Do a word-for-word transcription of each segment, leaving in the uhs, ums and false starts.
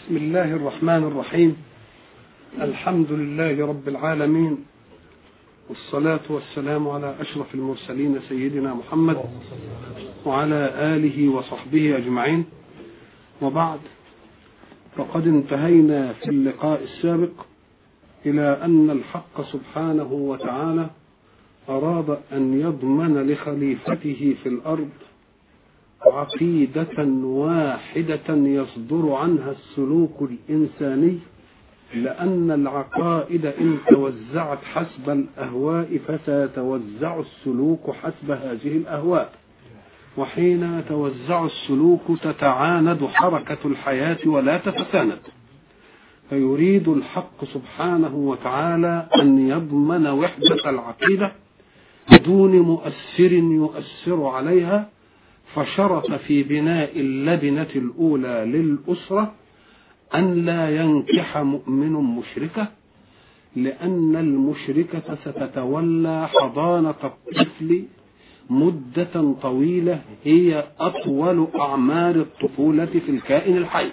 بسم الله الرحمن الرحيم. الحمد لله رب العالمين، والصلاة والسلام على أشرف المرسلين سيدنا محمد وعلى آله وصحبه أجمعين، وبعد، فقد انتهينا في اللقاء السابق إلى أن الحق سبحانه وتعالى أراد أن يضمن لخليفته في الأرض عقيدة واحدة يصدر عنها السلوك الإنساني، لأن العقائد إن توزعت حسب الأهواء فسيتوزع السلوك حسب هذه الأهواء، وحين يتوزع السلوك تتعاند حركة الحياة ولا تتساند. فيريد الحق سبحانه وتعالى أن يضمن وحدة العقيدة بدون مؤثر يؤثر عليها، فشرط في بناء اللبنة الأولى للأسرة أن لا ينكح مؤمن مشركة، لأن المشركة ستتولى حضانة الطفل مدة طويلة هي أطول أعمار الطفولة في الكائن الحي.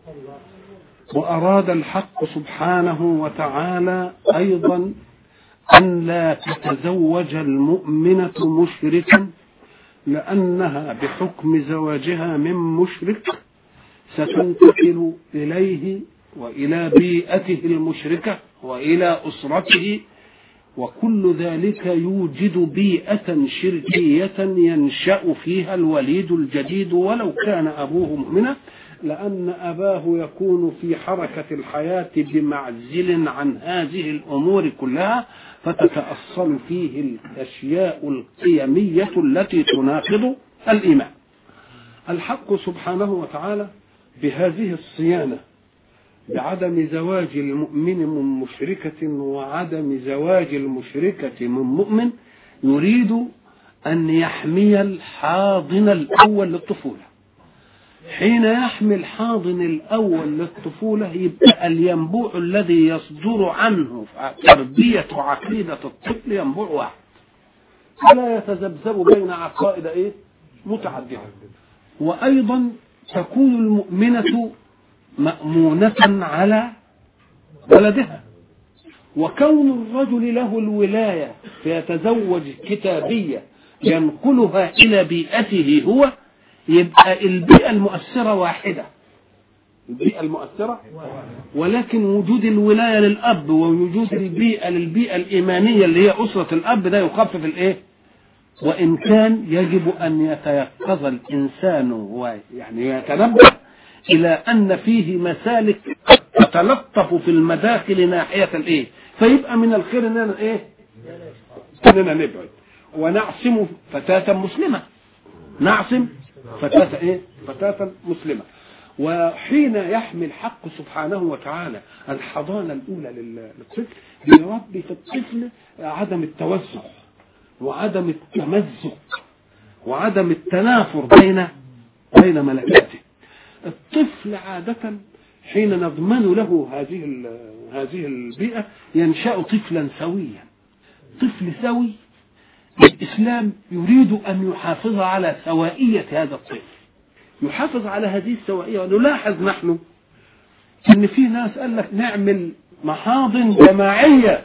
وأراد الحق سبحانه وتعالى أيضا أن لا تتزوج المؤمنة مشركا، لأنها بحكم زواجها من مشرك ستنتقل إليه وإلى بيئته المشركة وإلى أسرته، وكل ذلك يوجد بيئة شركية ينشأ فيها الوليد الجديد ولو كان أبوه مؤمنا، لأن أباه يكون في حركة الحياة بمعزل عن هذه الأمور كلها، فتتأصل فيه الأشياء القيمية التي تناقض الإيمان. الحق سبحانه وتعالى بهذه الصيانة بعدم زواج المؤمن من مشركة وعدم زواج المشركة من مؤمن يريد أن يحمي الحاضن الأول للطفولة. حين يحمي الحاضن الأول للطفولة يبقى الينبوع الذي يصدر عنه تربية عقيدة الطفل ينبوع واحد، فلا يتذبذب بين عقائد إيه؟ متعددة. وأيضا تكون المؤمنة مأمونة على ولدها، وكون الرجل له الولاية فيتزوج كتابية ينقلها إلى بيئته هو، يبقى البيئة المؤثرة واحدة، البيئة المؤثرة، ولكن وجود الولاية للأب ووجود البيئة للبيئة الإيمانية اللي هي أسرة الأب ده يخفف الإيه؟ وإن كان يجب أن يتيقظ الإنسان ويعني يتنبه إلى أن فيه مسالك تتلطف في المداخل ناحية الإيه، فيبقى من الخير أننا إيه؟ أننا نبعد ونعصم فتاة مسلمة، نعصم فتاة إيه؟ فتاة مسلمة. وحين يحمي الحق سبحانه وتعالى الحضانة الأولى للطفل بيربي في الطفل عدم التوسع وعدم التمزق وعدم التنافر بين بين ملكاته. الطفل عادة حين نضمن له هذه هذه البيئة ينشأ طفلا سويا، طفل سوي. الإسلام يريد أن يحافظ على سوائية هذا الطفل، يحافظ على هذه السوائية. ونلاحظ نحن أن في ناس قال لك نعمل محاضن جماعية،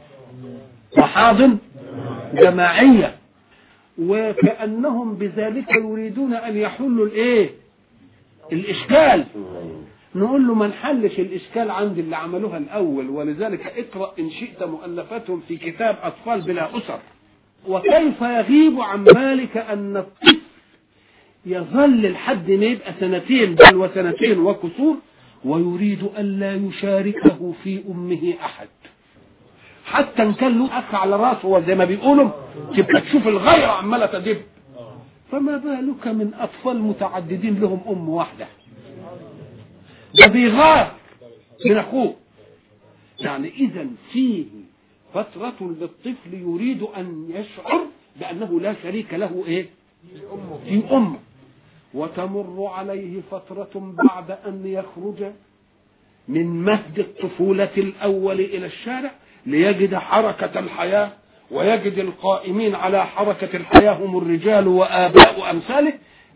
محاضن جماعية، وكأنهم بذلك يريدون أن يحلوا الإيه؟ الإشكال. نقول له ما نحلش الإشكال عند اللي عملوها الأول، ولذلك اقرأ إن شئت مؤلفاتهم في كتاب أطفال بلا أسر، وكيف يغيب عن بالك أن الطفل يظل لحد ما يبقى سنتين بل وسنتين وكسور ويريد أن لا يشاركه في أمه أحد، حتى إن كان له أخ على راسه وزي ما بيقولوا تبقى تشوف الغيرة عمالة تدب، فما بالك من أطفال متعددين لهم أم واحدة، ده بيغار من أخوه. يعني إذن فيه فترة للطفل يريد أن يشعر بأنه لا شريك له إيه؟ في أمه. وتمر عليه فترة بعد أن يخرج من مهد الطفولة الأول إلى الشارع ليجد حركة الحياة ويجد القائمين على حركة الحياة هم الرجال وآباء أمثاله،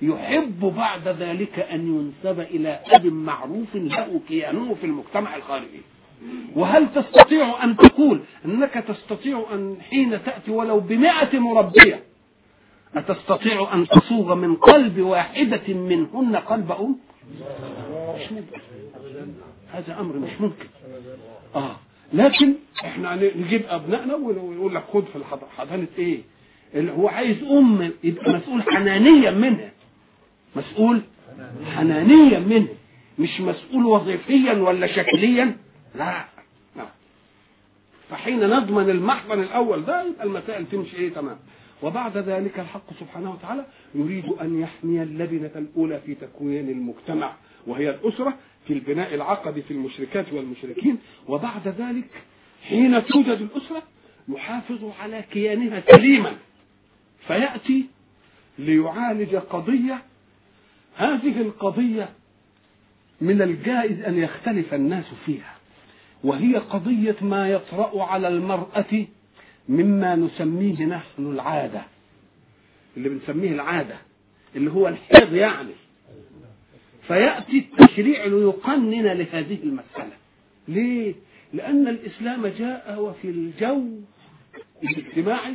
يحب بعد ذلك أن ينسب إلى أب معروف له كيانه في المجتمع الخارجي. وهل تستطيع أن تقول أنك تستطيع أن حين تأتي ولو بمئة مربية أتستطيع أن تصوغ من قلب واحدة منهن قلب أم؟ مش ممكن. هذا أمر مش ممكن. آه لكن احنا نجيب أبنائنا ويقول لك خد في الحضانة إيه اللي هو عايز أم يبقى مسؤول حنانيا منها، مسؤول حنانيا منها، مش مسؤول وظيفيا ولا شكليا. لا لا. فحين نضمن المحضن الأول ده يبقى المسائل تمشي إيه تمام. وبعد ذلك الحق سبحانه وتعالى يريد أن يحمي اللبنة الأولى في تكوين المجتمع وهي الأسرة في البناء العقدي في المشركات والمشركين. وبعد ذلك حين توجد الأسرة يحافظ على كيانها سليما، فيأتي ليعالج قضية. هذه القضية من الجائز أن يختلف الناس فيها، وهي قضية ما يطرأ على المرأة مما نسميه نحن العادة، اللي بنسميه العادة اللي هو الحيض يعني. فيأتي التشريع ليقنن لهذه المسألة. ليه؟ لأن الإسلام جاء وفي الجو الاجتماعي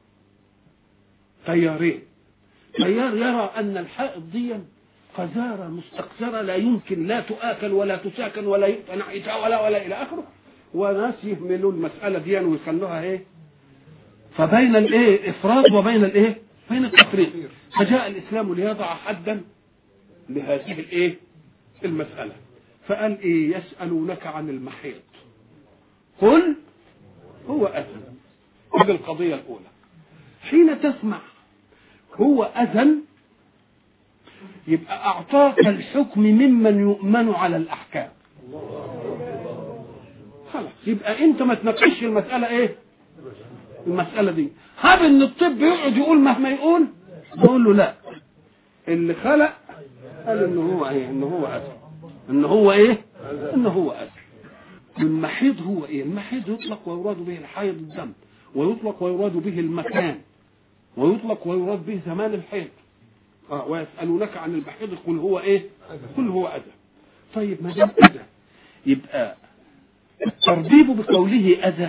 تيارين. تيار يرى أن الحائض دي قذارة مستقذرة لا يمكن لا تؤكل ولا تساكن ولا يؤتى ناحيتها ولا ولا إلى آخره، وناس يهملوا المسألة دي ويخلوها إيه؟ فبين الإيه إفراط وبين الإيه بين التفريط. فجاء الإسلام ليضع حدا لهذه الإيه المسألة. فقال إيه؟ يسألونك عن المحيض قل هو أذن. هذه القضية الأولى. حين تسمع هو أذن يبقى أعطاك الحكم ممن يؤمن على الأحكام. خلاص يبقى أنت ما تناقشش المسألة إيه المسألة دي. هاب إن الطب يقعد يقول مهما يقول يقول له لا، اللي خلق قال إنه هو إيه إنه هو أذن إنه هو إيه إنه هو أذن. المحيض هو إيه؟ المحيض يطلق ويراد به الحيض الدم، ويطلق ويراد به المكان، ويطلق ويراد به زمان الحيض. اه ويسألونك عن المحيض قل هو ايه قل هو أذى. طيب ما دام أذى يبقى التربيب بقوله أذى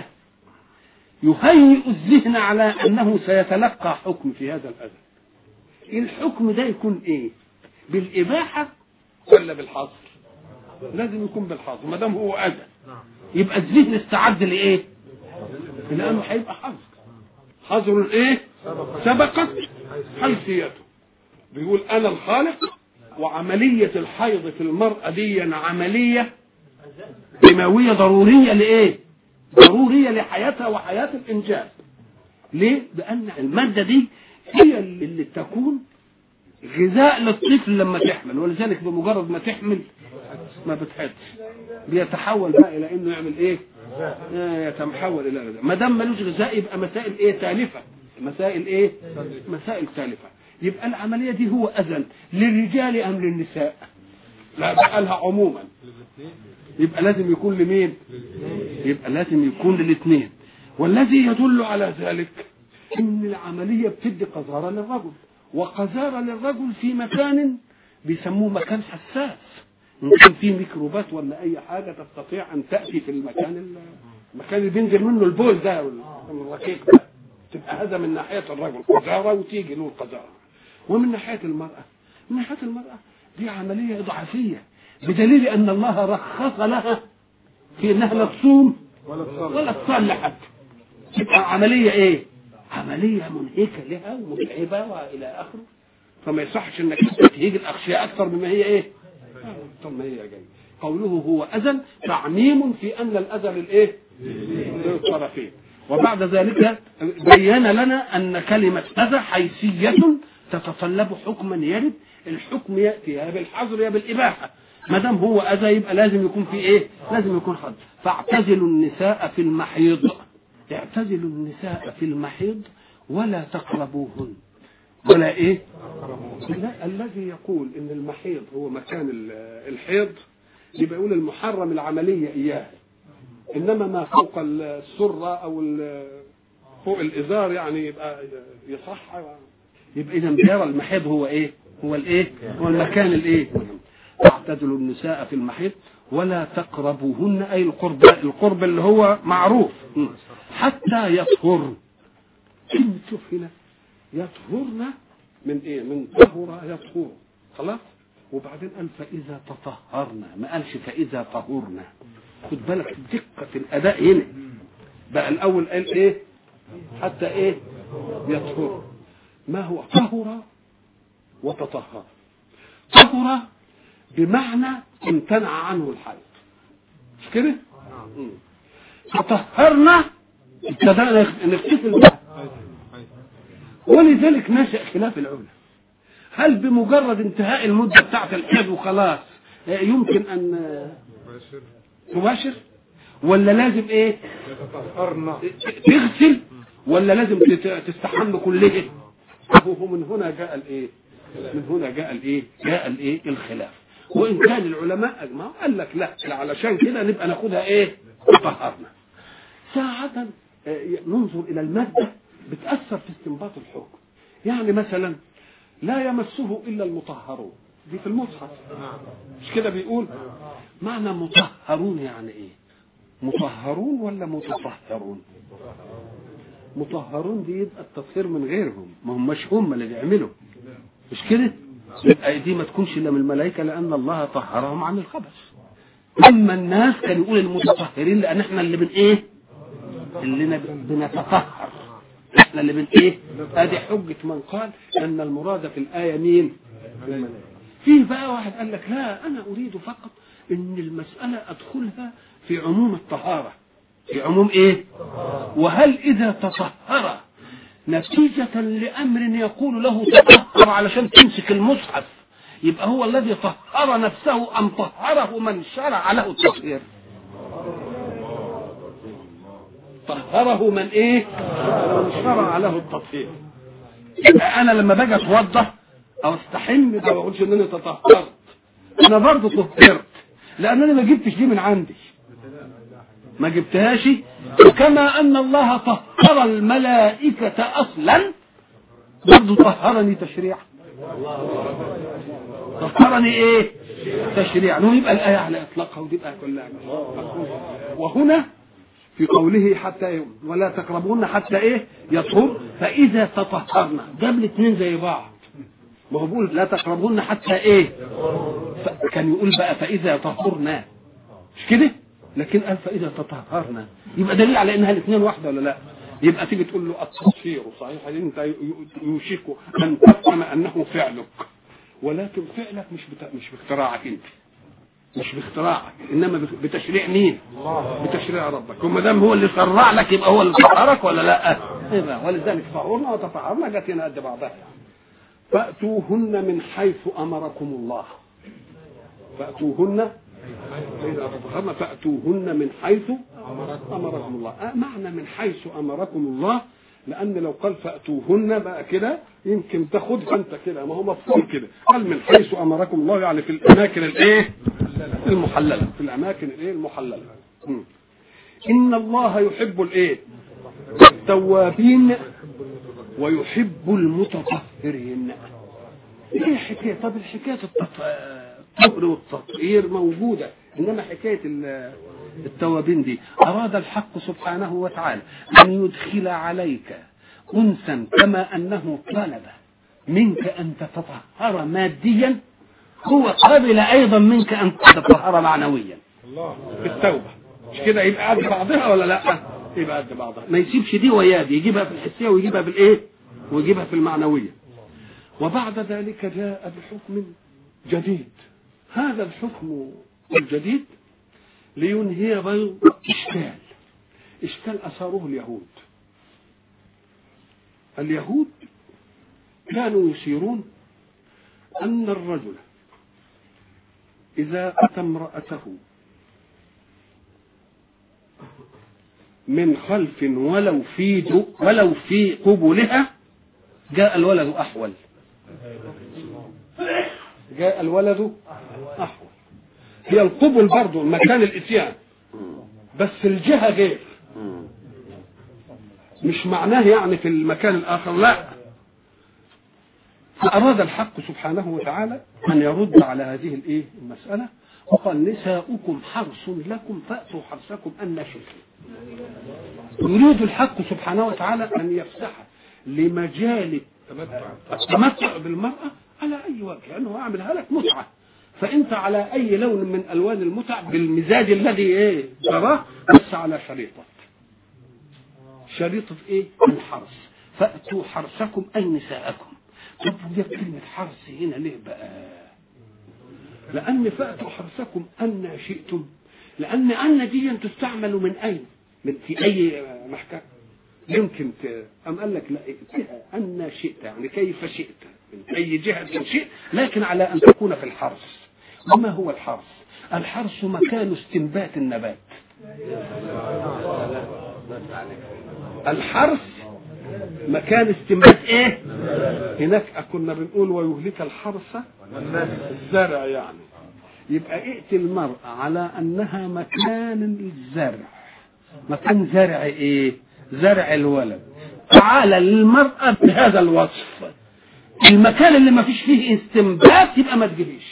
يهيئ الذهن على أنه سيتلقى حكم في هذا الأذى. الحكم ده يكون ايه؟ بالإباحة ولا بالحظر؟ لازم يكون بالحظر. ما دام هو أذى يبقى الذهن استعد لإيه؟ لأنه هيبقى حظر. حظر ايه؟ سبقت حيثيته. بيقول أنا الخالق، وعملية الحيض في المرأة دي عملية كيماوية ضرورية لإيه؟ ضرورية لحياتها وحياة الإنجاب. ليه؟ لأن المادة دي هي اللي تكون غذاء للطفل لما تحمل، ولذلك بمجرد ما تحمل ما بتحدش بيتحول بقى إلى إنه يعمل إيه؟ يتحول إلى غذاء. ما دام ملوش غذاء يبقى مسائل إيه؟ تالفة. مسائل إيه؟ مسائل تالفة. يبقى العملية دي هو أذن للرجال أم للنساء؟ لا بقالها عموما. يبقى لازم يكون لمين؟ يبقى لازم يكون للاثنين. والذي يدل على ذلك إن العملية بتدي قذارة للرجل، وقذارة للرجل في مكان بيسموه مكان حساس. إن كان فيه ميكروبات ولا أي حاجة تستطيع أن تأتي في المكان المكان اللي بينزل منه البول ده والركيك ده، تبقى هذا من ناحية الرجل قذارة وتيجي له القذارة. ومن ناحية المرأة من ناحية المرأة دي عملية إضعافية، بدليل أن الله رخص لها في أنها لا تصوم ولا تصلي حتى. تبقى عملية إيه؟ عملية منهكة لها ومتعبة وإلى آخره. فما يصحش أنك تهيج الأغشياء أكثر مما هي إيه؟ أكثر ما هي جاية. قوله هو أذن تعميم في أن الأذى للإيه؟ للطرفين. وبعد ذلك بين لنا أن كلمة أذى حيثية تتطلب حكما يرد. الحكم يأتي يا بالحظر يا بالإباحة. ما دام هو أذى يبقى لازم يكون في إيه؟ لازم يكون حظر. فاعتزلوا النساء في المحيض، اعتزلوا النساء في المحيض ولا تقربوهن ولا إيه؟ لا. الذي يقول إن المحيض هو مكان الحيض يبقى يقول المحرم العملية إياه، إنما ما فوق السرة أو فوق الإزار يعني يبقى يصح. يبقى إذا بيرى المحيض هو إيه؟ هو الايه هو المكان الايه اعتزلوا النساء في المحيط ولا تقربوهن اي القرب القرب اللي هو معروف حتى يطهرن. شوف هنا يطهرن من ايه من طهر يطهر خلاص. وبعدين قال فاذا تطهرنا ما قالش فاذا طهرنا. خد بالك دقه الاداء هنا بقى الاول قال ايه حتى ايه يطهر. ما هو طهر وتطهر؟ طهر بمعنى امتنع عنه الحيض مش كده؟ تطهرنا ابتدأنا نغتسل بقى. ولذلك نشأ خلاف العلماء هل بمجرد انتهاء المدة بتاعت الحيض وخلاص يمكن ان تباشر ولا لازم ايه تغسل ولا لازم تستحمل كله؟ هو من هنا جاء الايه من هنا جاء الايه جاء الايه الخلاف. وان كان العلماء اجمعوا قال لك لا علشان كده نبقى ناخدها ايه طهرنا. ساعة ننظر الى المادة بتأثر في استنباط الحكم. يعني مثلا لا يمسه الا المطهرون دي في المصحف مش كده بيقول؟ معنى مطهرون يعني ايه؟ مطهرون ولا متطهرون؟ مطهرون دي يبقى التطهير من غيرهم ما هم مش هم اللي بيعملوا مش كده؟ يبقى دي ما تكونش الا من الملائكه لان الله طهرهم عن الخبث. اما الناس كانوا يقول المتطهرين لان احنا اللي بن ايه اللي بنتطهر احنا اللي بن ايه. ادي حجه من قال ان المراد في الايه مين؟ فيه بقى واحد قال لك لا انا اريد فقط ان المساله ادخلها في عموم الطهاره في عموم ايه. وهل اذا تطهر نتيجة لأمر يقول له تطهر علشان تمسك المصحف يبقى هو الذي طهر نفسه أم طهره من شرع له التطهير؟ طهره من ايه من شرع له التطهير. يبقى انا لما باجي اتوضا او استحم ما بقولش ان انا تطهرت انا برضه طهرت لان انا ما جبتش دي من عندي ما جبتهاش. وكما ان الله طهر الملائكة اصلا برضه طهرني تشريعا طهرني ايه تشريعا. ويبقى الايه على اطلاقها ودي بقى كلها. وهنا في قوله حتى ولا تقربون حتى ايه يطهر فاذا تطهرنا جاب الاثنين زي بعض. ما هو بيقول لا تقربون حتى ايه كان يقول بقى فاذا طهرنا مش كده لكن قال فاذا تطهرنا يبقى دليل على انها الاثنين واحده ولا لا؟ يبقى تيجي تقول له التطهير صحيح انت يوشك ان تفهم انه فعلك ولكن فعلك مش بتا... مش باختراعك انت مش باختراعك انما بتشريع مين؟ بتشريع ربك. وما دام هو اللي شرع لك يبقى هو اللي طهرك ولا لا؟ يبقى ولذلك طهرنا وتطهرنا جت هنا قد بعضها. فاتوهن من حيث امركم الله فاتوهن فإذا تطهرن فأتوهن من حيث أمركم الله. آه معنى من حيث أمركم الله لأن لو قال فأتوهن بقى كده يمكن تاخدها أنت كده ما هو مفهوم كده. قال من حيث أمركم الله يعني في الأماكن الإيه المحللة في الأماكن الإيه المحللة. م. إن الله يحب الإيه التوابين ويحب المتطهرين. إيه حكاية طب الحكاية الطهر والتطهير موجودة انما حكاية التوابين دي اراد الحق سبحانه وتعالى ان يدخل عليك انسا كما انه طلب منك ان تتطهر ماديا هو قبل ايضا منك ان تتطهر معنويا في التوبة. مش كده يبقى قد بعضها ولا لا؟ يبقى قد بعضها ما يسيبش دي ويا دي يجيبها في الحسية ويجيبها في الايه ويجيبها في المعنوية. وبعد ذلك جاء بحكم جديد. هذا الحكم الجديد لينهي بيض إشكال إشكال أثاره اليهود. اليهود كانوا يشيرون أن الرجل إذا أتى امرأته من خلف ولو في ولو في قبلها جاء الولد أحول جاء الولد أحول. هي القبل برضو مكان الاتيان بس الجهة غير مش معناه يعني في المكان الآخر لا فأراد الحق سبحانه وتعالى أن يرد على هذه الإيه المسألة، وقال نساؤكم حرث لكم فأتوا حرثكم أن شئتم. يريد الحق سبحانه وتعالى أن يفسح لمجال التمتع بالمرأة على أي وجه، لأنه أعملها لك متعة، فأنت على أي لون من ألوان المتع بالمزاج الذي إيه تراه، بس على شريطة شريطة إيه الحرث. فأتوا حرثكم أي نساءكم. طب وجاب كلمة حرث هنا ليه بقى؟ لأن فأتوا حرثكم أن شئتم، لأن أن دي تستعمل من أين؟ من في أي محكمة يمكن أم قال لك لا أن شئت يعني كيف شئت من أي جهة شئت، لكن على أن تكون في الحرث. وما هو الحرث؟ الحرث مكان استنبات النبات. الحرث مكان استنبات ايه؟ هناك كنا بنقول ويهلك الحرث الزرع، يعني يبقى ائت المرأة على انها مكان الزرع، مكان زرع ايه؟ زرع الولد. تعالى للمرأة بهذا الوصف، المكان اللي ما فيش فيه استنبات يبقى ما تجيبيش.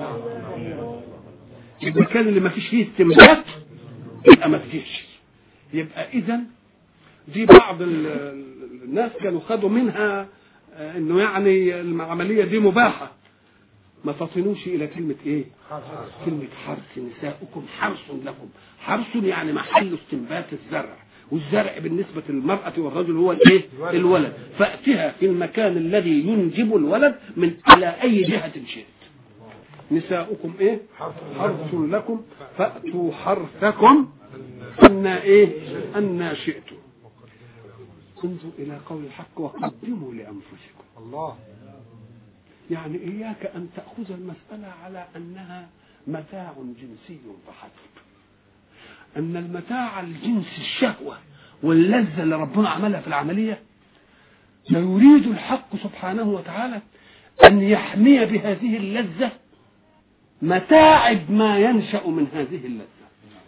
المكان اللي ما فيش فيه استنبات يبقى ما تجيش. يبقى اذا دي بعض الناس كانوا خدوا منها انه يعني العمليه دي مباحه، ما فطنوش الى كلمه ايه؟ كلمه حرث. نساؤكم حرث لكم. حرث يعني محل استنبات الزرع، والزرع بالنسبه للمراه والرجل هو الايه؟ الولد. فاتها في المكان الذي ينجب الولد من على اي جهه شئت. نساؤكم ايه؟ حرث لكم فاتوا حرثكم ان ايه؟ ان شئتم. انظر إلى قول الحق وقدموا لأنفسكم. الله يعني إياك أن تأخذ المسألة على أنها متاع جنسي فحسب، أن المتاع الجنسي الشهوة واللذة اللي ربنا عملها في العملية يريد الحق سبحانه وتعالى أن يحمي بهذه اللذة متاعب ما ينشأ من هذه اللذة،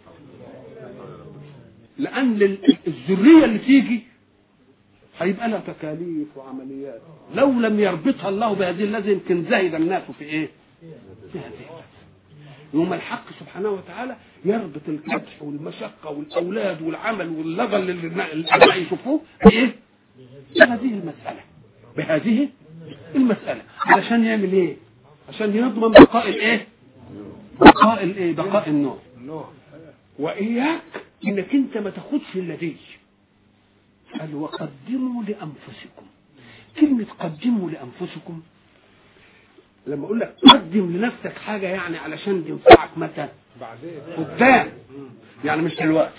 لأن الذرية اللي تيجي هيبقى لها تكاليف وعمليات، لو لم يربطها الله بهذه اللذة يمكن زهد الناس في ايه؟ في هذه اللذة. يوم الحق سبحانه وتعالى يربط الكدح والمشقة والأولاد والعمل واللغة اللي الأبناء يشوفوه بإيه؟ بهذه المسألة، بهذه المسألة علشان يعمل ايه؟ عشان يضمن بقاء الايه؟ بقاء الايه؟ بقاء النوع. وإياك انك انت ما تاخدش الذي قال وقدموا لأنفسكم. كلمة قدموا لأنفسكم لما أقول لك قدم لنفسك حاجة يعني علشان تنفعك متى؟ قدام، يعني مش دلوقتي.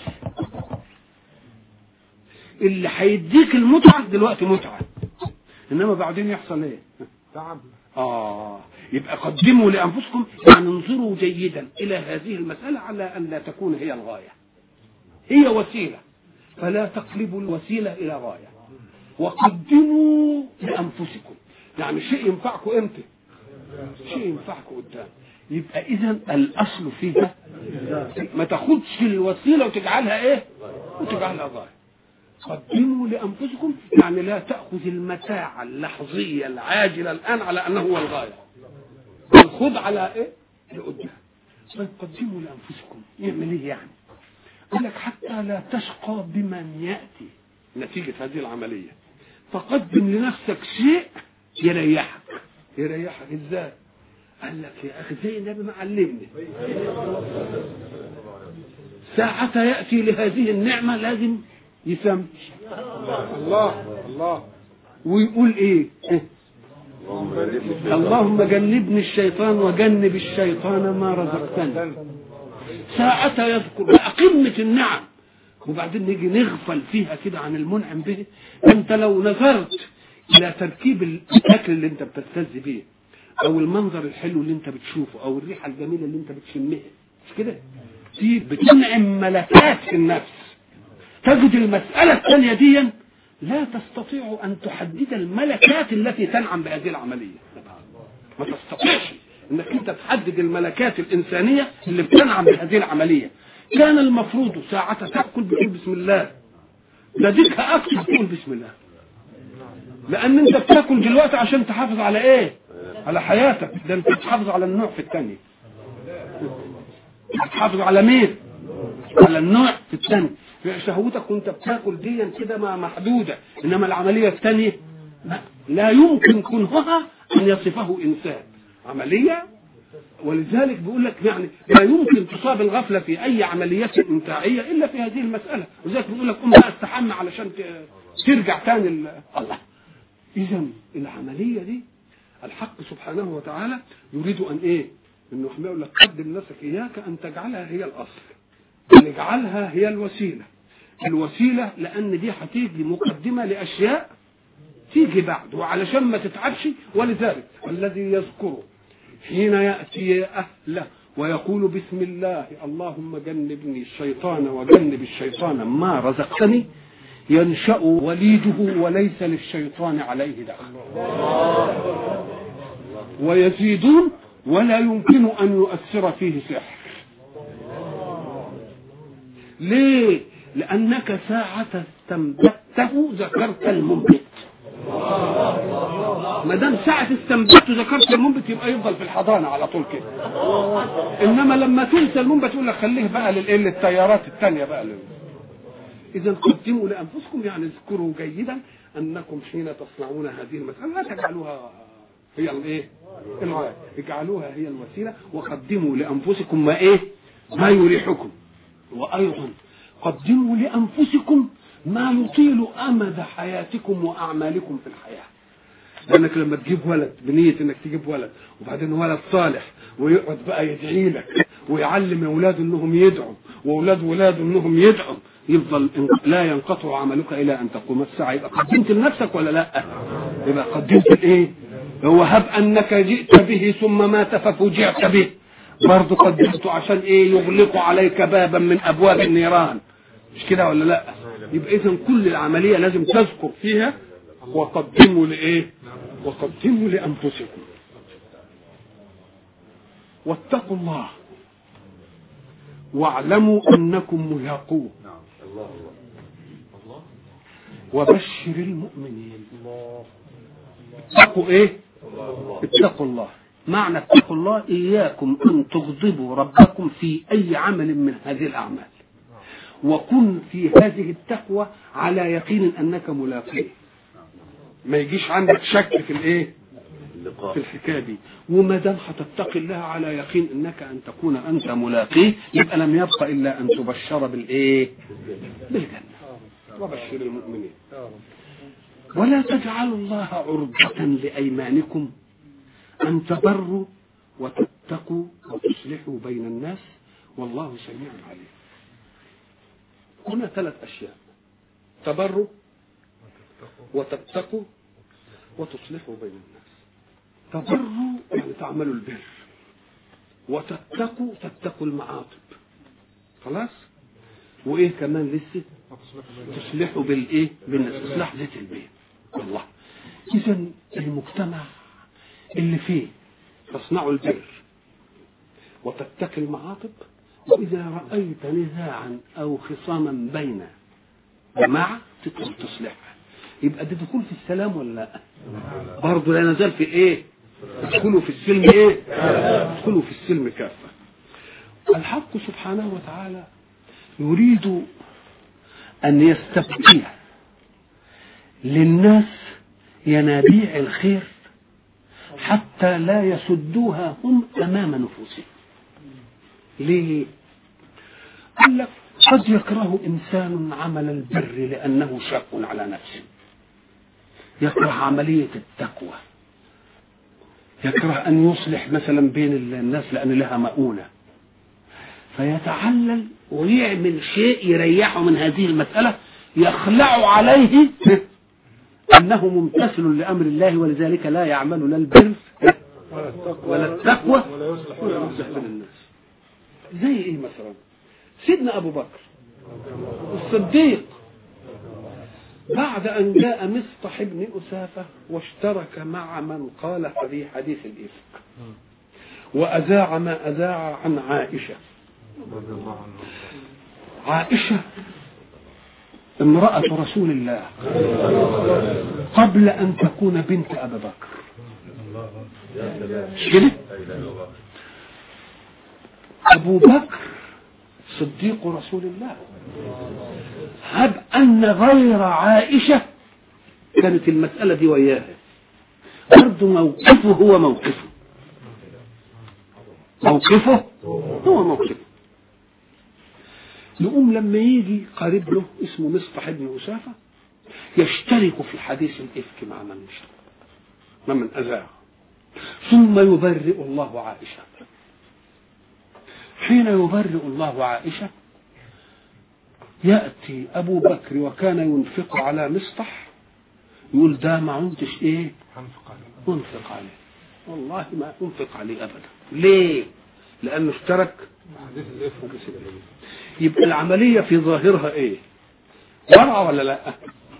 اللي هيديك المتعة دلوقتي متعة، إنما بعدين يحصل إيه؟ تعب. آه يبقى قدموا لأنفسكم يعني انظروا جيدا إلى هذه المسألة على أن لا تكون هي الغاية، هي وسيلة، فلا تقلبوا الوسيلة إلى غاية. وقدموا لأنفسكم يعني شيء ينفعكم امتى؟ شيء ينفعكم قدام. يبقى إذن الأصل فيها ما تاخدش الوسيلة وتجعلها إيه؟ وتجعلها غاية. قدموا لأنفسكم يعني لا تأخذ المتاع اللحظية العاجلة الآن على أنه هو الغاية، بل خذ على إيه؟ لقدام. طيب قدموا لأنفسكم يعمل إيه يعني؟ قال لك حتى لا تشقى بمن يأتي نتيجة هذه العملية، فقدم لنفسك شيء يريحك. يريحك ازاي؟ قال لك يا أخي زي النبي ما علمني، ساعة يأتي لهذه النعمة لازم يسمي الله الله ويقول ايه؟ اللهم جنبني الشيطان وجنب الشيطان ما رزقتني. ساعة يذكر بقى قمة النعم، وبعدين نيجي نغفل فيها كده عن المنعم به. انت لو نظرت الى تركيب الاكل اللي انت بتستلذ بيه، او المنظر الحلو اللي انت بتشوفه، او الريحة الجميلة اللي انت بتشمها، مش كده؟ دي بتنعم ملكات في النفس. تجد المسألة الثانية دي لا تستطيع ان تحدد الملكات التي تنعم بهذه العملية، ما تستطيعش انك انت تحدد الملكات الانسانية اللي بتنعم بهذه العملية. كان المفروض ساعة تأكل بتقول بسم الله، لديك أكل تقول بسم الله، لان انت بتاكل دلوقتي عشان تحافظ على ايه؟ على حياتك. ده انت بتحافظ على النوع في الثاني. بتحافظ على مين؟ على النوع في الثاني. شهوتك وانت بتاكل دي كده ما محدوده، انما العمليه الثانيه لا يمكن كنهها ان يصفه انسان عمليه. ولذلك بيقول لك يعني لا يمكن تصاب الغفله في اي عمليات امتاعيه الا في هذه المساله. ولذلك بيقول لك قوم بقى استحمى علشان ترجع ثاني الله. اذا العمليه دي الحق سبحانه وتعالى يريد ان ايه؟ انه يقول لك قدم نفسك اياك ان تجعلها هي الاصل، بل اجعلها هي الوسيله. الوسيله لان دي هتيجي مقدمه لاشياء تيجي بعد، وعلشان ما تتعبش. ولذلك الذي يذكره حين ياتي اهله ويقول بسم الله اللهم جنبني الشيطان وجنب الشيطان ما رزقتني، ينشأ وليده وليس للشيطان عليه دخل، ويزيدون ولا يمكن أن يؤثر فيه سحر. ليه؟ لأنك ساعة استنبته ذكرت المنبت. ما دام ساعة استنبته ذكرت المنبت يبقى يفضل في الحضانة على طول كده. إنما لما تنسى المنبت يقول لك خليه بقى للتيارات الثانية بقى لل... إذا قدموا لأنفسكم، يعني اذكروا جيدا أنكم حين تصنعون هذه المسألة لا تجعلوها هي الايه؟ الغاية، اجعلوها هي الوسيلة، وقدموا لأنفسكم ما ايه؟ ما يريحكم. وأيضا قدموا لأنفسكم ما يطيل أمد حياتكم وأعمالكم في الحياة. لأنك لما تجيب ولد بنية انك تجيب ولد وبعدين ولد صالح ويقعد بقى يدعي لك ويعلم اولاده انهم يدعوا واولاد ولاده انهم يدعوا، يفضل لا ينقطع عملك الى ان تقوم الساعه. يبقى قدمت لنفسك ولا لا؟ يبقى قدمت الايه؟ هو هب انك جئت به ثم مات ففوجئت به، برضه قدمته عشان ايه؟ يغلق عليك بابا من ابواب النيران، مش كده ولا لا؟ يبقى اذا كل العمليه لازم تذكر فيها وقدموا لايه؟ وقدموا لانفسكم واتقوا الله واعلموا انكم ملاقوه وبشر المؤمنين. اتقوا ايه؟ اتقوا الله. معنى اتقوا الله اياكم ان تغضبوا ربكم في اي عمل من هذه الاعمال، وكن في هذه التقوى على يقين انك ملاقيه. ما يجيش عندك شك في الايه؟ في الحكايه دي. وما دام هتتقي الله على يقين انك ان تكون انت ملاقيه، يبقى لم يبقى الا ان تبشر بالايه؟ بالجنه. وبشر المؤمنين. ولا تجعلوا الله عرضة لايمانكم ان تبروا وتتقوا وتصلحوا بين الناس والله سميع عليم. هنا ثلاث اشياء: تبروا وتتقوا وتصلحوا بين الناس. تبروا يعني تعملوا البر، وتتقوا تتقوا المعاطب، خلاص. وايه كمان لسه؟ تصلحوا بالايه؟ بالناس، اصلاح ذات البين. الله. اذا المجتمع اللي فيه تصنعوا البر وتتقي المعاطب، واذا رايت نزاعا او خصاما بين جماعه تدخل تصلحها، يبقى ده دخول في السلام ولا لا؟ برضه لا نزال في ايه؟ ادخلوا في السلم ايه؟ ادخلوا في السلم كافه. الحق سبحانه وتعالى يريد ان يستبقي للناس ينابيع الخير حتى لا يسدوها هم امام نفوسهم. ليه؟ قال لك قد يكره انسان عمل البر لانه شاق على نفسه، يكره عمليه التقوى، يكره ان يصلح مثلا بين الناس لان لها مؤونه، فيتعلل ويعمل شيء يريحه من هذه المساله، يخلع عليه انه ممتثل لامر الله، ولذلك لا يعمل لا البر ولا التقوى ولا يصلح بين الناس. زي ايه مثلا؟ سيدنا ابو بكر الصديق بعد ان جاء مصطح بن اسافه واشترك مع من قال في حديث الافك واذاع ما اذاع عن عائشه. عائشه امرأة رسول الله قبل أن تكون بنت أبي بكر. كده أبو بكر صديق رسول الله، هب أن غير عائشة كانت المسألة دي وياها برضه موقفه هو موقفه موقفه هو موقفه. نقوم لما يجي قريب له اسمه مصطح بن أسافة يشترك في حديث الإفك مع من مع من أذاه، ثم يبرئ الله عائشة. حين يبرئ الله عائشة يأتي أبو بكر وكان ينفق على مصطح، يقول ده ما عندش إيه أنفق عليه، والله ما أنفق عليه أبدا. ليه؟ لأنه اشترك حديث الإفك. يبقى العملية في ظاهرها إيه؟ ورع ولا لا؟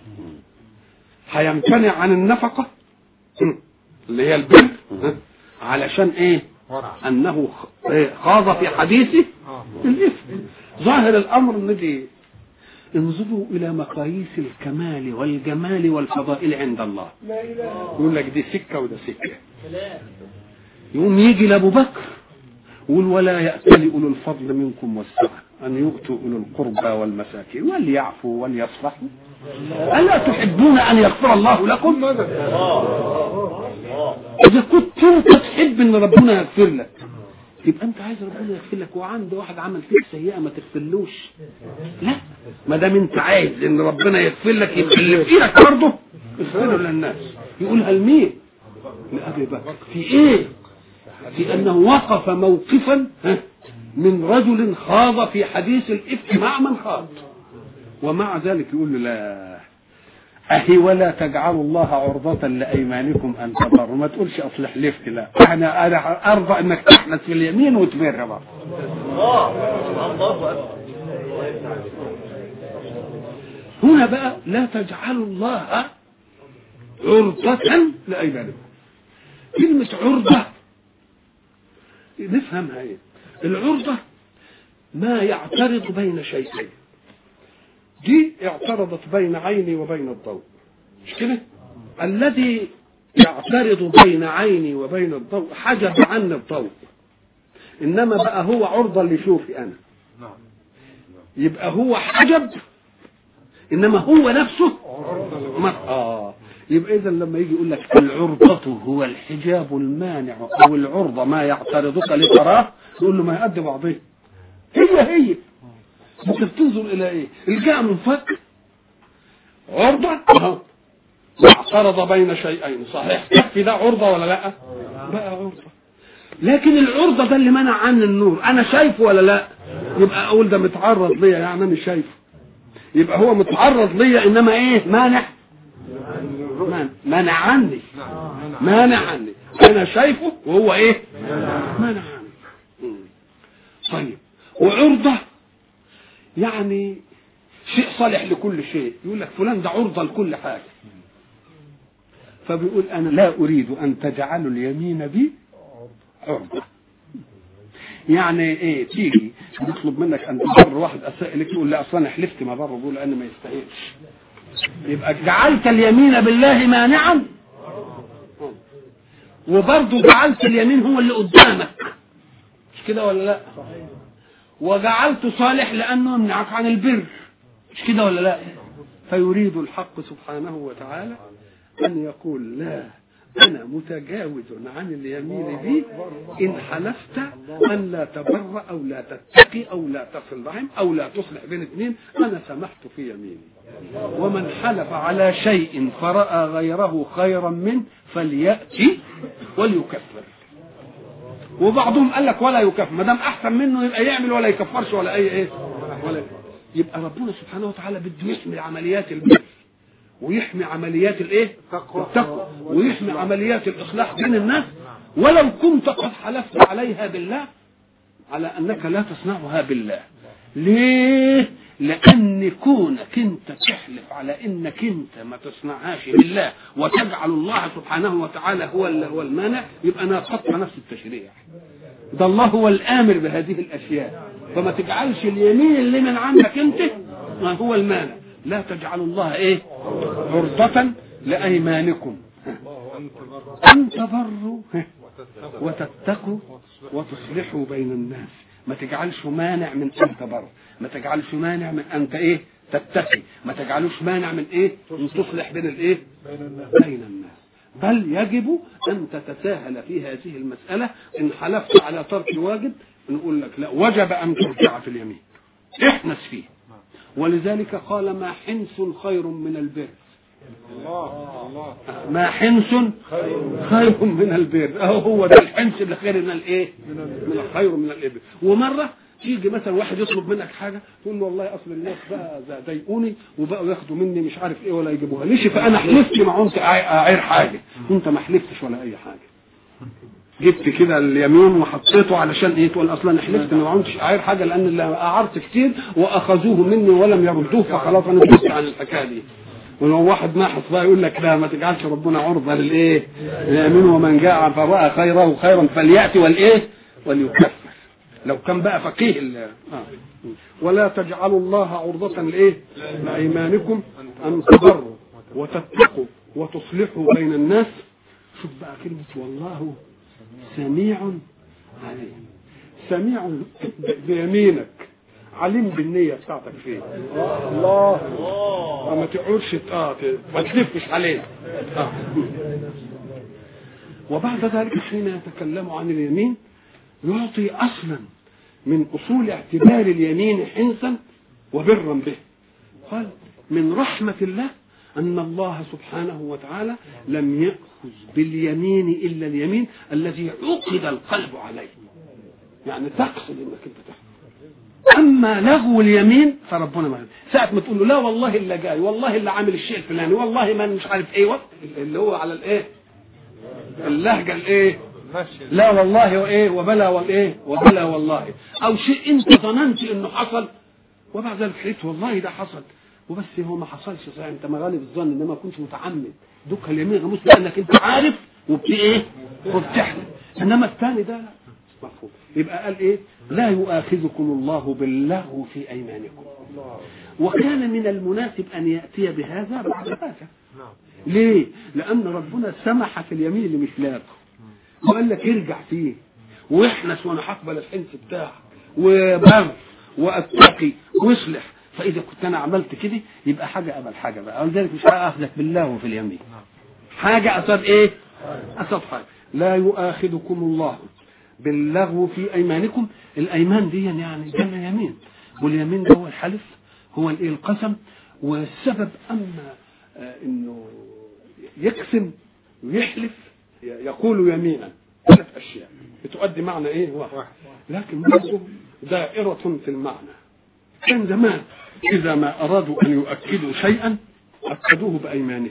هيمتنع عن النفقة اللي هي البر علشان إيه؟ أنه خاض في حديثه الإفك. ظاهر الأمر نجي انظروا إلى مقاييس الكمال والجمال والفضائل عند الله، يقول لك دي سكة وده سكة. يقوم يجي لأبو بكر يقول ولا يأتل أولو الفضل منكم والسعة أن يؤتوا أولو القربى والمساكين وليعفوا وليصفحوا ألا تحبون أن يغفر الله لكم؟ إذا كنت أنت تحب أن ربنا يغفر لك يبقى أنت عايز ربنا يغفر لك، وعنده واحد عمل فيك سيئة ما تغفرلوش. لا، ما دام أنت عايز أن ربنا يغفر لك يبقى اللي في إيدك برضه اغفره للناس. يقولها لمين؟ لأبي بكر. في إيه؟ في أنه وقف موقفا من رجل خاض في حديث الإفك مع من خاض، ومع ذلك يقول له لا أهي ولا تجعلوا الله عرضة لأيمانكم أن تبروا. ما تقولش أصلح لفت، لا، أنا أنا أرضى أنك تحنث في اليمين وتبر بقى. هنا بقى لا تجعلوا الله عرضة لأيمانكم. كلمة عرضة نفهمها ايه؟ العرضة ما يعترض بين شيئين. دي اعترضت بين عيني وبين الضوء، مش كده؟ الذي يعترض بين عيني وبين الضوء حجب عني الضوء، انما بقى هو عرضة لشوفي انا، يبقى هو حجب انما هو نفسه ما اه يبقى اذا لما يجي يقول لك العرضة هو الحجاب المانع او العرضة ما يعترضك لتراه، تقول له ما يقد بعضيه. هي هي انت بتنظر الى ايه؟ الجاء من فك عرضة اهو اعترض بين شيئين، صحيح في ده عرضة ولا لا؟ بقى عرضة. لكن العرضة ده اللي منع عني النور، انا شايفه ولا لا؟ يبقى اقول ده متعرض ليا يعني انا شايفه، يبقى هو متعرض ليا انما ايه؟ مانع مانع عني مانع عني انا شايفه وهو ايه؟ مانع عني. طيب وعرضة يعني شيء صالح لكل شيء، يقول لك فلان ده عرضة لكل حاجة، فبيقول انا لا اريد ان تجعلوا اليمين بي عرضة. يعني ايه؟ تيجي نطلب منك ان تبر واحد اساء لك تقول لا اصلا انا حلفت ما بر، بقول انا ما يستاهلش، يبقى جعلت اليمين بالله مانعا، وبرضه جعلت اليمين هو اللي قدامك، مش كده ولا لا؟ وجعلته صالح لانه يمنعك عن البر، مش كده ولا لا؟ فيريد الحق سبحانه وتعالى ان يقول لا أنا متجاوز عن اليمين بي إن حلفت أن لا تبر أو لا تتقي أو لا تصل رحم أو لا تصلح بين اثنين، أنا سمحت في يميني. ومن حلف على شيء فرأى غيره خيرا منه فليأتي وليكفر. وبعضهم قال لك ولا يكفر، ما دام أحسن منه يبقى يعمل ولا يكفرش ولا أي إيه ولا. يبقى ربنا سبحانه وتعالى بده يحمي عمليات البر ويحمي عمليات الايه؟ التقوى، ويحمي عمليات الاصلاح بين الناس، ولو كنت قد حلفت عليها بالله على انك لا تصنعها بالله. ليه؟ لان كونك انت تحلف على انك انت ما تصنعهاش بالله وتجعل الله سبحانه وتعالى هو هو المانع، يبقى ناقضت نفس التشريع. ده الله هو الامر بهذه الاشياء، فما تجعلش اليمين اللي من عندك انت ما هو المانع، لا تجعلوا الله ايه عرضة لأيمانكم أن تبروا وتتقوا وتصلحوا بين الناس. ما تجعلش مانع من أن تبر، ما تجعلش مانع من أن ايه تتقي، ما تجعلوش مانع من ايه ان تصلح بين الايه بين الناس. بل يجب أن تتساهل في هذه المسألة. إن حلفت على ترك واجب نقول لك لا، وجب أن ترجع في اليمين، احنس فيه. ولذلك قال ما حنس خير من البر. ما حنس خير من البر، أهو هو ده الحنس اللي خير من الايه من الخير من البر. ومرة تيجي مثلا واحد يطلب منك حاجه تقول له والله اصل الناس بقى ضايقوني وبقوا ياخدوا مني مش عارف ايه ولا يجيبوها ليش، فانا حلفت ما عمت اعير حاجه، وانت ما حلفتش ولا اي حاجه. جبت كده اليمين وحطيته علشان ايه؟ تقول اصلا انا حلفت ما عمتش اعير حاجه لان اللي اعرت كتير واخذوه مني ولم يردوه، فخلاص انا جبت عن الحكايه دي. ولو واحد ناحص بقى يقول لك لا ما تجعلش ربنا عرضه للايه اليمين، ومن جاء فراى خيره خيرا فلياتي والايه وليكفر. لو كان بقى فقيه آه. ولا تجعلوا الله عرضة لايه لايمانكم ان تبروا وتتقوا وتصلحوا بين الناس. شوف بقى كلمة والله سميع عليم. سميع بيمينك، عليم بالنية بتاعتك فيه. الله ما تقعدش ما تلفش عليه. آه. وبعد ذلك حين يتكلم عن اليمين يعطي أصلا من أصول اعتبار اليمين حنسا وبرا به. قال من رحمة الله أن الله سبحانه وتعالى لم يأخذ باليمين إلا اليمين الذي عقد القلب عليه، يعني تقصد انك انت تحفظ. اما لغو اليمين فربنا ما ساعه ما تقول له لا والله اللي جاي، والله اللي عامل الشيء الفلاني، والله ما مش عارف ايه، اللي هو على الايه اللهجه الايه لا والله وايه وبلا والايه وبلا والله، او شيء انت ظننت انه حصل وبعد ذلك حيت والله ده حصل وبس هو ما حصلش صحيح، انت مغالب الظن ان ما كنتش متعمد. دوك اليمين غموس لانك انت عارف وبتي ايه وبتحلم. انما الثاني ده مفهوم. يبقى قال ايه لا يؤاخذكم الله باللغو في ايمانكم. وكان من المناسب ان ياتي بهذا بعد هذا. ليه؟ لان ربنا سمح في اليمين اللي مش لاغو وقال لك ارجع فيه واحنس وانا هقبل الحنس بتاعك وبر واتقي واصلح. فاذا كنت انا عملت كده يبقى حاجه قبل حاجه بقى، ولذلك مش هاخذك باللغو في اليمين. حاجه اصاب ايه اصاب حاجه. لا يؤاخذكم الله باللغو في ايمانكم. الايمان دي يعني جمع يمين، واليمين ده هو الحلف، هو الايه القسم. والسبب اما آه انه يقسم ويحلف يقول يمينا ثلاث اشياء بتؤدي معنى ايه واحد، لكن برضه دائره في المعنى. كان زمان اذا ما ارادوا ان يؤكدوا شيئا اكدوه بايمانهم،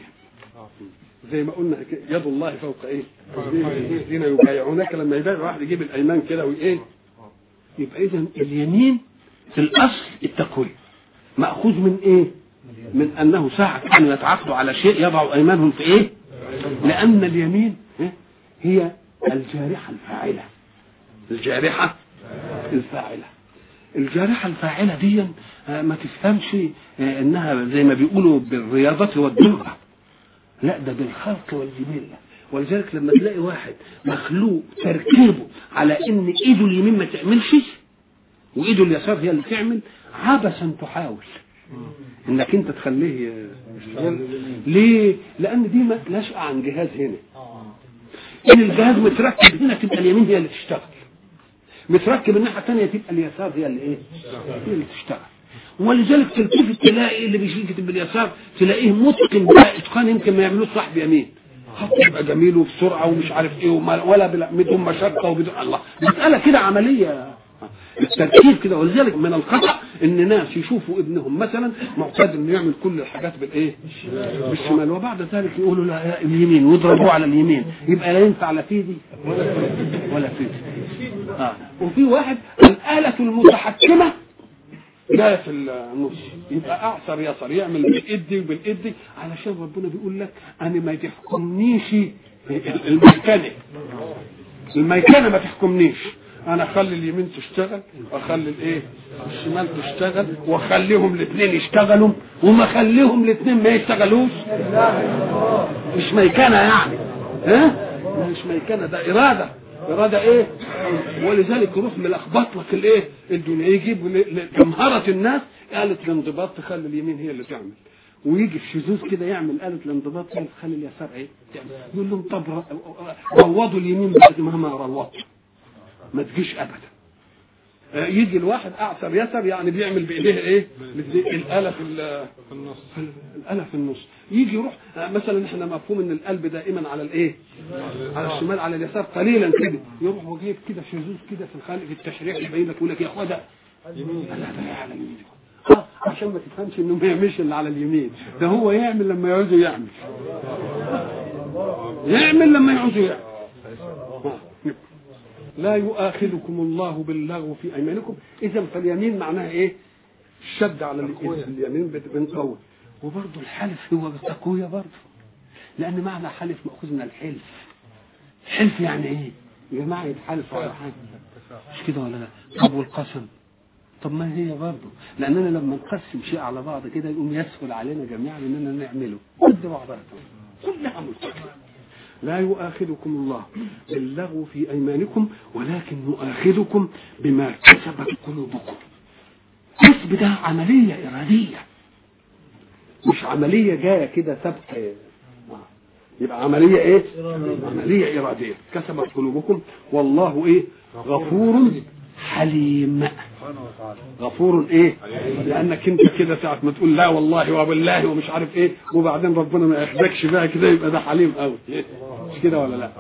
زي ما قلنا يد الله فوق ايه الذين يبايعونك. لما يبايع واحد يجيب الايمان كده وايه، يبقى اذا اليمين في الاصل التقويه ماخوذ من ايه؟ من انه ساعه كانوا يتعاقدوا على شيء يضعوا ايمانهم في ايه؟ لان اليمين هي الجارحه الفاعله. الجارحه الفاعله الجارحه الفاعله دي ما تفهمش انها زي ما بيقولوا بالرياضه والدمعه، لا ده بالخلق والجبله. ولذلك لما تلاقي واحد مخلوق تركيبه على ان ايده اليمين ما تعملش وايده اليسار هي اللي تعمل، عبثا تحاول انك انت تخليه. ليه؟ لان دي ما نشأ عن جهاز هنا. ان الجهاز متركب هنا تبقى اليمين هي اللي تشتغل، متركب الناحيه الثانيه تبقى اليسار هي اللي ايه هي اللي تشتغل. ولذلك تلتفت تلاقي اللي بيشتغل باليسار تلاقيه متقن بقى اتقان يمكن ما يعملوش صاحب يمين، خط يبقى جميل وبسرعه ومش عارف ايه ولا بدون مشقه وبدون الله. مساله كده عمليه التركيب كده. ولذلك من الخطا ان ناس يشوفوا ابنهم مثلا معتاد انه يعمل كل الحاجات بالايه بالشمال، وبعد ذلك يقولوا لا اليمين ويضربوه على اليمين، يبقى لا ينفع لا في دي ولا في دي. اه وفي واحد الاله المتحكمه جايه في النص يبقى اعصر يسار يعمل بالايدي وبالايدي، علشان ربنا بيقول لك انا ما تحكمنيش الميكانه الميكانه ما تحكمنيش، انا اخلي اليمين تشتغل واخلي الايه الشمال تشتغل واخليهم الاثنين يشتغلوا وما اخليهم الاثنين ما يشتغلوش. مش ميكنه يعني، ها مش ميكنه، ده اراده، اراده ايه. ولذلك يروح ملخبط لك الايه الدنيا، يجيب جمهره الناس آلة الانضباط تخلي اليمين هي اللي تعمل، ويجي في شذوذ كده يعمل آلة الانضباط هي تخلي اليسار ايه تعمل. يقول لهم طب روضوا اليمين بعد ما روضوا ما تجيش ابدا. يجي الواحد اعثر يسر يعني بيعمل بايديه ايه الآلة في النص، الآلة في النص. يجي يروح مثلا احنا مفهوم ان القلب دائما على الايه على الشمال على اليسار قليلا كده، يروح وجايب كده شذوذ كده في الخلق في التشريع يبين لك يقول لك يا اخويا ده على اليمين اه عشان ما تفهمش انه ما يعملش اللي على اليمين، ده هو يعمل لما يعوز يعمل، يعمل لما يعوز يعمل. لا يؤاخذكم الله باللغو في ايمانكم. اذا فاليمين معناها ايه؟ الشد على اليمين بنقوي. وبرضه الحلف هو بالتقويه برضه، لان معنى حلف ماخوذ من الحلف. حلف يعني ايه يا جماعه؟ يتحلفوا على حاجه مش كده ولا لا؟ طب والقسم؟ طب ما هي برضه، لاننا لما نقسم شيء على بعض كده يقوم يسهل علينا جميعا اننا نعمله قد بعضها كلها ملتقى. لا يؤاخذكم الله باللغو في ايمانكم ولكن يؤاخذكم بما كسبت قلوبكم. كسب ده عمليه اراديه، مش عمليه جايه كده سبق، يبقى عمليه ايه؟ عمليه اراديه. كسبت قلوبكم والله ايه؟ غفور حليم. غفور ايه؟ لانك انت كده ساعه ما تقول لا والله وبالله ومش عارف ايه وبعدين ربنا ما ياخدكش بقى كده يبقى ده حليم قوي، مش كده ولا لا؟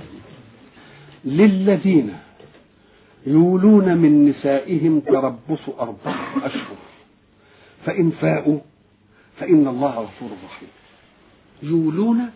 للذين يولون من نسائهم تربص اربعه اشهر فان فاءوا فان الله غفور رحيم. يولون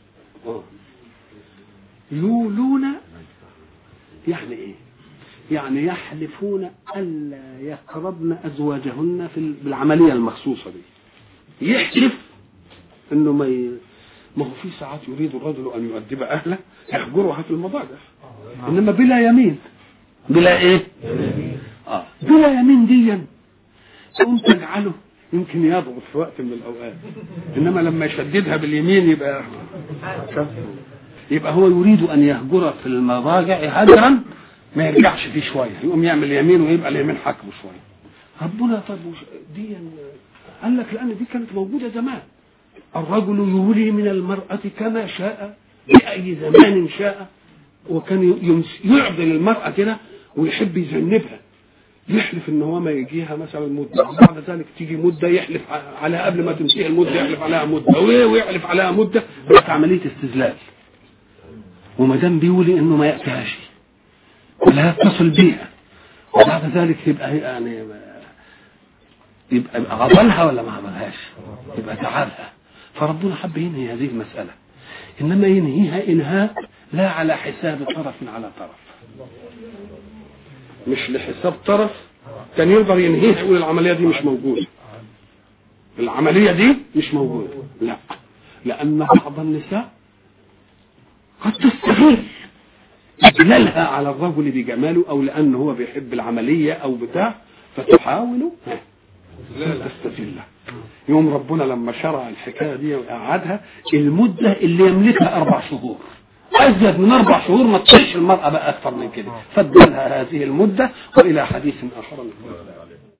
يولون يعني ايه؟ يعني يحلفون ألا يقربن أزواجهن في بالعملية المخصوصة دي. يحلف إنه ما ي... ما هو في ساعات يريد الرجل أن يؤدب أهله يحجرها في المضاجع، إنما بلا يمين. بلا إيه؟ آه بلا يمين ديا تقوم تجعله يمكن يضغط في وقت من الأوقات، إنما لما يشددها باليمين يبقى يبقى هو يريد أن يهجر في المضاجع هجرا ما يرجعش فيه شويه، يقوم يعمل يمين ويبقى اليمين حكمه شويه. ربنا طب دي قال لك لان دي كانت موجوده زمان. الرجل يولي من المراه كما شاء باي زمان شاء، وكان يعضل المراه كده ويحب يذنبها، يحلف ان هو ما يجيها مثلا مده، بعد ذلك تيجي مده يحلف عليها قبل ما تنتهي المده يحلف عليها مده ويحلف عليها مده، بقت عمليه استذلال. وما دام بيولي انه ما ياتيهاش ولا يتصل بيها، وبعد ذلك يبقى يعني يبقى عضلها ولا ما عملهاش، يبقى تعبها. فربنا حب ينهي هذه المسألة، إنما ينهيها إنهاء لا على حساب طرف على طرف، مش لحساب طرف كان يقدر ينهيها يقول العملية دي مش موجودة، العملية دي مش موجودة، لا، لأن بعض النساء قد تستغل إجلالها على الرجل بجماله أو لأنه هو بيحب العملية أو بتاع، فتحاول تستذله. يوم ربنا لما شرع الحكاية دي وقعدها المدة اللي يملكها أربع شهور، أزيد من أربع شهور ما تطيش المرأة بقى أكثر من كده، فادلها هذه المدة. وإلى حديث آخر.